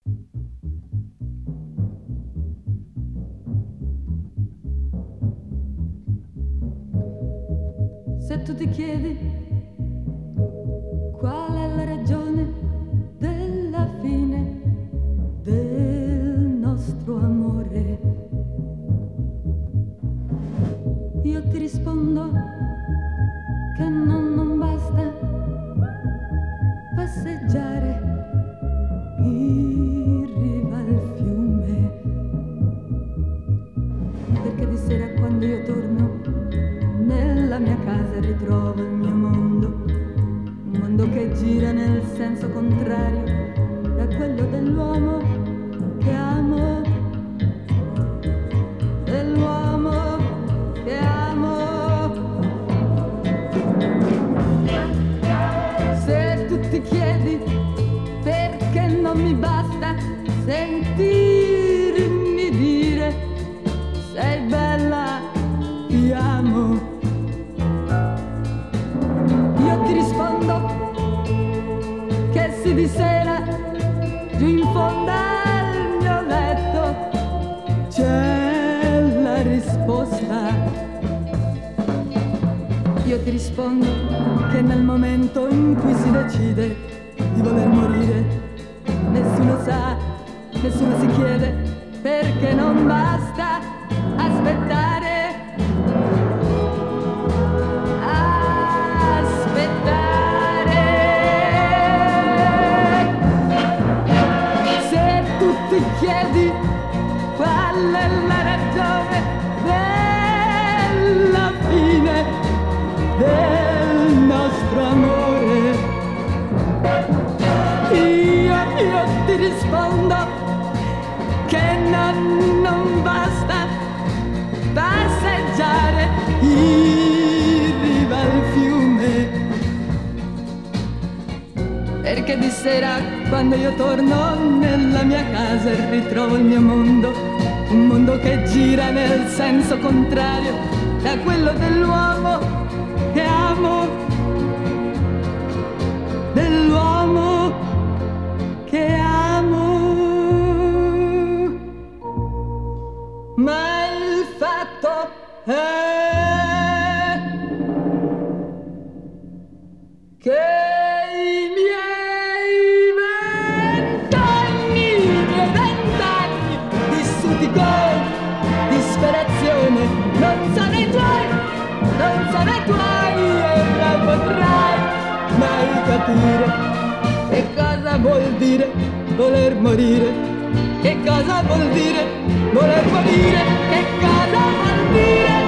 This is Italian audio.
Se tu ti chiedi qual è la ragione della fine del nostro amore, io ti rispondo che non basta passeggiare in riva al fiume, perché di sera quando io torno nella mia casa ritrovo il mio mondo, un mondo che gira nel senso contrario da quello dell'uomo che amo, dell'uomo che amo. Se tu ti chiedi perché non mi basta sentirmi dire sei bella, ti amo, io ti rispondo che se di sera giù in fondo al mio letto c'è la risposta. Io ti rispondo che nel momento in cui si decide di voler morire, nessuno sa, nessuno si chiede perché non basta aspettare. Se tu ti chiedi qual è la ragione della fine del nostro amore, io ti rispondo che non basta passeggiare in riva al fiume, perché di sera quando io torno nella mia casa ritrovo il mio mondo, un mondo che gira nel senso contrario da quello dell'uomo che amo, dell'uomo che amo. Ma il fatto è che i miei vent'anni vissuti con disperazione non sono i tuoi e non potrai mai capire che cosa vuol dire voler morire, che cosa vuol dire voler morire, che cosa vuol dire